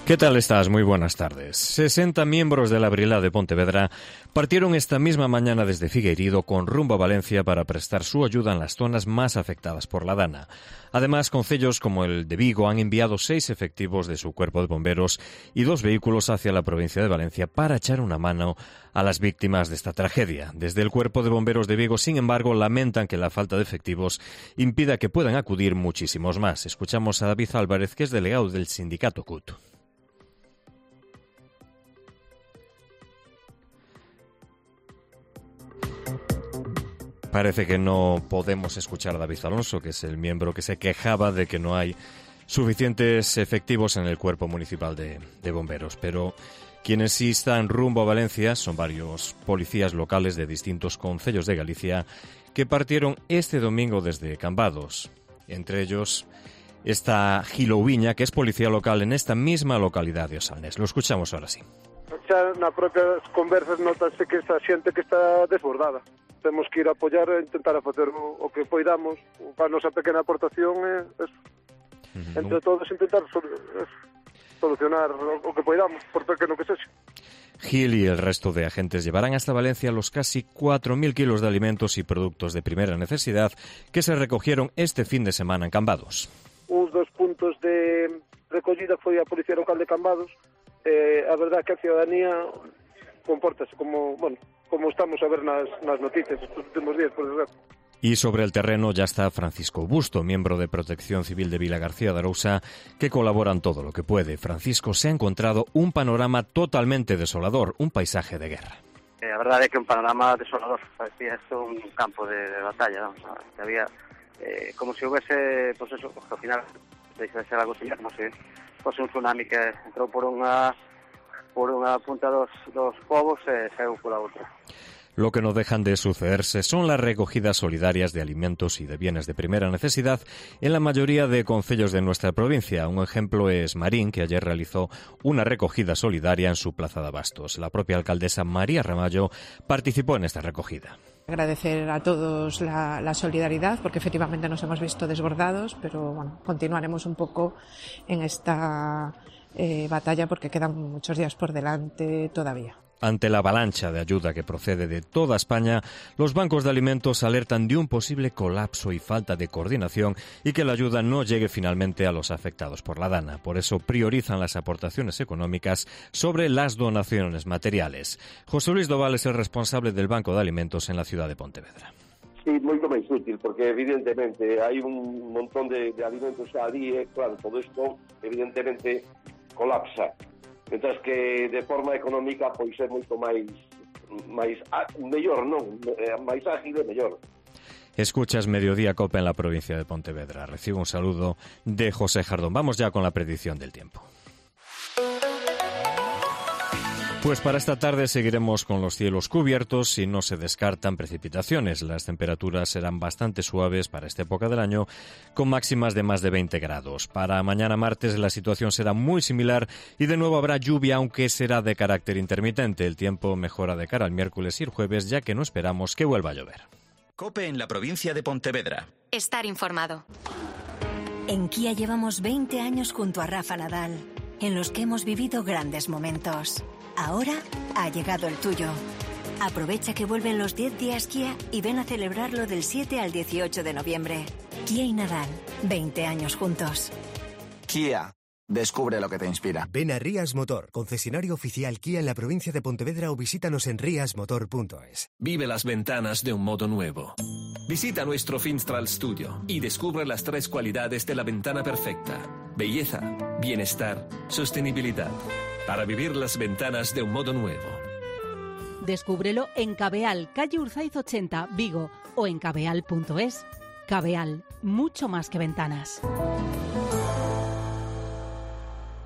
¿Qué tal estás? Muy buenas tardes. 60 miembros de la Brigada de Pontevedra partieron esta misma mañana desde Figueiredo con rumbo a Valencia para prestar su ayuda en las zonas más afectadas por la dana. Además, concellos como el de Vigo han enviado 6 efectivos de su cuerpo de bomberos y 2 vehículos hacia la provincia de Valencia para echar una mano a las víctimas de esta tragedia. Desde el cuerpo de bomberos de Vigo, sin embargo, lamentan que la falta de efectivos impida que puedan acudir muchísimos más. Escuchamos a David Álvarez, que es delegado del sindicato CUT. Parece que no podemos escuchar a David Alonso, que es el miembro que se quejaba de que no hay suficientes efectivos en el cuerpo municipal de bomberos. Pero quienes sí están rumbo a Valencia son varios policías locales de distintos concellos de Galicia que partieron este domingo desde Cambados. Entre ellos está Gil Oubiña, que es policía local en esta misma localidad de Osalnes. Lo escuchamos ahora sí. Xa na propias conversas notase que esta xente que está desbordada. Temos que ir a apoiar e intentar a facer o que poidamos. A nosa pequena aportación é entre todos intentar solucionar o que poidamos, por pequeno que sexa. Gil y el resto de agentes llevarán hasta Valencia los casi 4.000 kilos de alimentos y productos de primera necesidad que se recogieron este fin de semana en Cambados. Uns dos puntos de recollida foi a Policía Local de Cambados. A verdade que a ciudadanía compórtase como estamos a ver nas noticias estes últimos días, por desgracia. Y sobre el terreno ya está Francisco Busto, miembro de Protección Civil de Vilagarcía de Arousa, que colabora en todo lo que puede. Francisco se ha encontrado un panorama totalmente desolador, un paisaje de guerra. A verdade é que un panorama desolador, parecía esto un campo de batalla, vamos, que había como se houvese, pues eso, que ao final deixa de ser algo similar, como se fose un tsunami que entrou por unha punta dos povos e saiu pola outra. Lo que no dejan de sucederse son las recogidas solidarias de alimentos y de bienes de primera necesidad en la mayoría de concellos de nuestra provincia. Un ejemplo es Marín, que ayer realizó una recogida solidaria en su plaza de abastos. La propia alcaldesa María Ramallo participó en esta recogida. Agradecer a todos la solidaridad, porque efectivamente nos hemos visto desbordados, pero bueno, continuaremos un poco en esta batalla porque quedan muchos días por delante todavía. Ante la avalancha de ayuda que procede de toda España, los bancos de alimentos alertan de un posible colapso y falta de coordinación y que la ayuda no llegue finalmente a los afectados por la dana. Por eso priorizan las aportaciones económicas sobre las donaciones materiales. José Luis Doval es el responsable del Banco de Alimentos en la ciudad de Pontevedra. Sí, moito máis útil, porque evidentemente hai un montón de alimentos ali, claro, todo isto evidentemente colapsa. Mientras que de forma económica pois é moito máis mellor, non? Máis ágil e mellor. Escuchas Mediodía Cope en la provincia de Pontevedra. Recibo un saludo de José Jardón. Vamos ya con la predicción del tiempo. Pues para esta tarde seguiremos con los cielos cubiertos y no se descartan precipitaciones. Las temperaturas serán bastante suaves para esta época del año, con máximas de más de 20 grados. Para mañana martes la situación será muy similar y de nuevo habrá lluvia, aunque será de carácter intermitente. El tiempo mejora de cara al miércoles y el jueves, ya que no esperamos que vuelva a llover. COPE en la provincia de Pontevedra. Estar informado. En Kia llevamos 20 años junto a Rafa Nadal, en los que hemos vivido grandes momentos. Ahora ha llegado el tuyo. Aprovecha que vuelven los 10 días Kia y ven a celebrarlo del 7 al 18 de noviembre. Kia y Nadal, 20 años juntos. Kia, descubre lo que te inspira. Ven a Rías Motor, concesionario oficial Kia en la provincia de Pontevedra, o visítanos en riasmotor.es. Vive las ventanas de un modo nuevo. Visita nuestro Finstral Studio y descubre las 3 cualidades de la ventana perfecta: belleza, bienestar, sostenibilidad. Para vivir las ventanas de un modo nuevo. Descúbrelo en Cabeal, calle Urzaiz 80, Vigo, o en cabeal.es. Cabeal, mucho más que ventanas.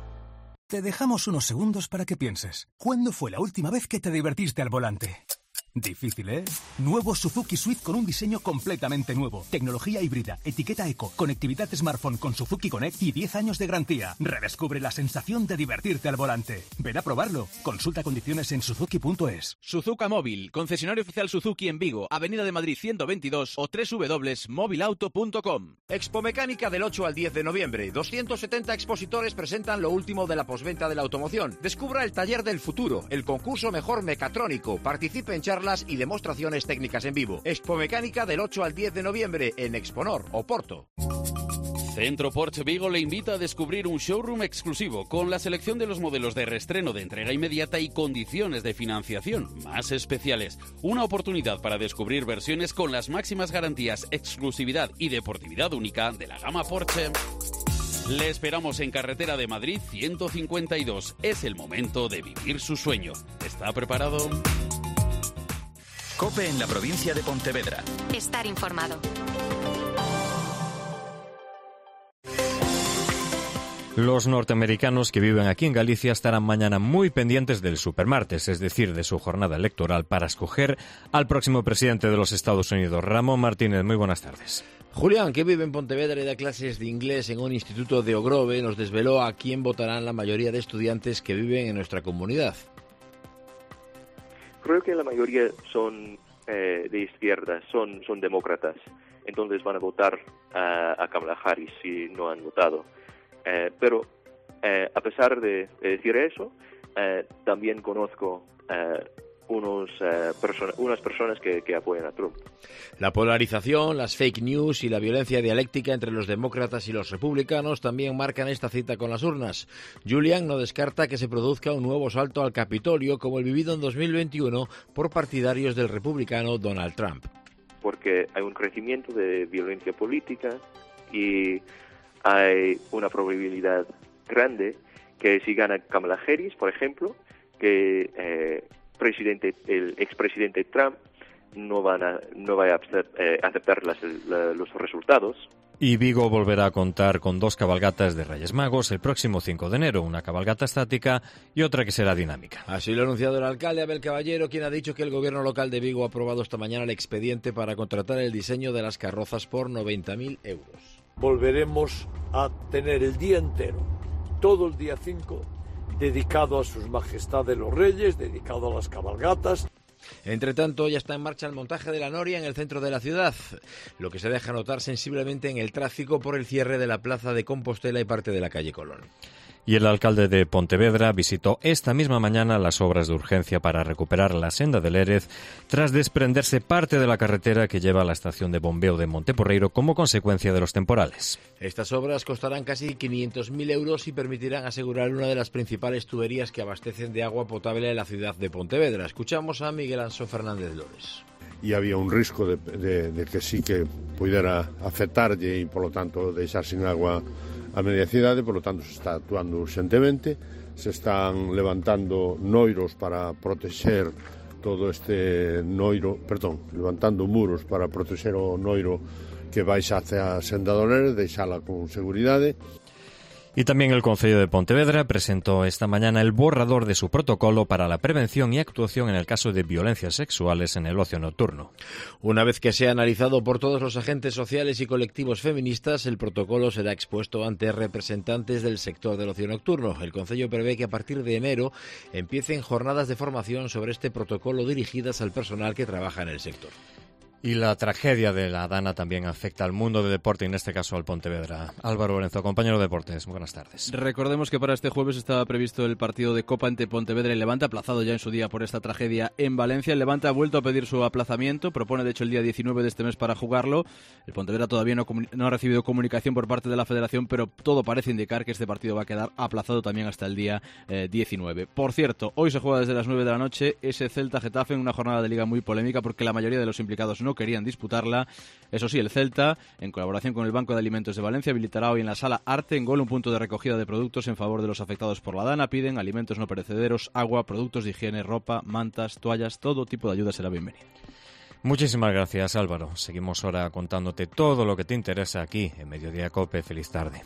Te dejamos unos segundos para que pienses. ¿Cuándo fue la última vez que te divertiste al volante? Difícil, ¿eh? Nuevo Suzuki Swift con un diseño completamente nuevo. Tecnología híbrida, etiqueta eco, conectividad smartphone con Suzuki Connect y 10 años de garantía. Redescubre la sensación de divertirte al volante. Ven a probarlo. Consulta condiciones en suzuki.es. Suzuka Móvil, concesionario oficial Suzuki en Vigo, Avenida de Madrid 122 o www.mobilauto.com. Expo Mecánica del 8 al 10 de noviembre. 270 expositores presentan lo último de la posventa de la automoción. Descubra el taller del futuro, el concurso mejor mecatrónico. Participe en charlas y demostraciones técnicas en vivo. Expo Mecánica del 8 al 10 de noviembre en Exponor, Oporto. Centro Porsche Vigo le invita a descubrir un showroom exclusivo con la selección de los modelos de reestreno de entrega inmediata y condiciones de financiación más especiales. Una oportunidad para descubrir versiones con las máximas garantías, exclusividad y deportividad única de la gama Porsche. Le esperamos en Carretera de Madrid 152. Es el momento de vivir su sueño. ¿Está preparado? COPE en la provincia de Pontevedra. Estar informado. Los norteamericanos que viven aquí en Galicia estarán mañana muy pendientes del supermartes, es decir, de su jornada electoral para escoger al próximo presidente de los Estados Unidos. Ramón Martínez, muy buenas tardes. Julián, que vive en Pontevedra y da clases de inglés en un instituto de Ogrove, nos desveló a quién votarán la mayoría de estudiantes que viven en nuestra comunidad. Creo que la mayoría son de izquierda, son demócratas. Entonces van a votar a Kamala Harris si no han votado. Pero a pesar de decir eso, también conozco unas personas que apoyan a Trump. La polarización, las fake news y la violencia dialéctica entre los demócratas y los republicanos también marcan esta cita con las urnas. Julian no descarta que se produzca un nuevo salto al Capitolio como el vivido en 2021 por partidarios del republicano Donald Trump. Porque hay un crecimiento de violencia política y hay una probabilidad grande que si gana Kamala Harris, por ejemplo, que el expresidente Trump no vaya a aceptar los resultados. Y Vigo volverá a contar con 2 cabalgatas de Reyes Magos el próximo 5 de enero, una cabalgata estática y otra que será dinámica. Así lo ha anunciado el alcalde Abel Caballero, quien ha dicho que el gobierno local de Vigo ha aprobado esta mañana el expediente para contratar el diseño de las carrozas por 90.000 euros. Volveremos a tener el día entero, todo el día 5, dedicado a sus majestades los reyes, dedicado a las cabalgatas. Entre tanto, ya está en marcha el montaje de la noria en el centro de la ciudad, lo que se deja notar sensiblemente en el tráfico por el cierre de la plaza de Compostela y parte de la calle Colón. Y el alcalde de Pontevedra visitó esta misma mañana las obras de urgencia para recuperar la senda del Lérez tras desprenderse parte de la carretera que lleva a la estación de bombeo de Monteporreiro como consecuencia de los temporales. Estas obras costarán casi 500.000 euros y permitirán asegurar una de las principales tuberías que abastecen de agua potable a la ciudad de Pontevedra. Escuchamos a Miguel Anso Fernández Lores. E había un risco de que sí que pudera afectarlle e, polo tanto, deixar sin agua a media cidade, por lo tanto se está actuando urgentemente, se están levantando noiros para protexer todo este noiro, levantando muros para protexer o noiro que baixa hacia a senda do Lérez, deixala con seguridade. Y también el Concello de Pontevedra presentó esta mañana el borrador de su protocolo para la prevención y actuación en el caso de violencias sexuales en el ocio nocturno. Una vez que sea analizado por todos los agentes sociales y colectivos feministas, el protocolo será expuesto ante representantes del sector del ocio nocturno. El Concello prevé que a partir de enero empiecen jornadas de formación sobre este protocolo dirigidas al personal que trabaja en el sector. Y la tragedia de la Dana también afecta al mundo del deporte, y en este caso al Pontevedra. Álvaro Lorenzo, compañero de deportes, muy buenas tardes. Recordemos que para este jueves estaba previsto el partido de Copa entre Pontevedra y Levante, aplazado ya en su día por esta tragedia en Valencia. El Levante ha vuelto a pedir su aplazamiento, propone de hecho el día 19 de este mes para jugarlo. El Pontevedra todavía no ha recibido comunicación por parte de la Federación, pero todo parece indicar que este partido va a quedar aplazado también hasta el día 19. Por cierto, hoy se juega desde las 9 de la noche ese Celta-Getafe en una jornada de liga muy polémica porque la mayoría de los implicados no querían disputarla. Eso sí, el Celta, en colaboración con el Banco de Alimentos de Valencia, habilitará hoy en la Sala Arte en Gol un punto de recogida de productos en favor de los afectados por la Dana. Piden alimentos no perecederos, agua, productos de higiene, ropa, mantas, toallas, todo tipo de ayuda será bienvenido. Muchísimas gracias, Álvaro. Seguimos ahora contándote todo lo que te interesa aquí en Mediodía COPE. Feliz tarde.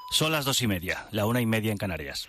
Son las 2:30, la 1:30 en Canarias.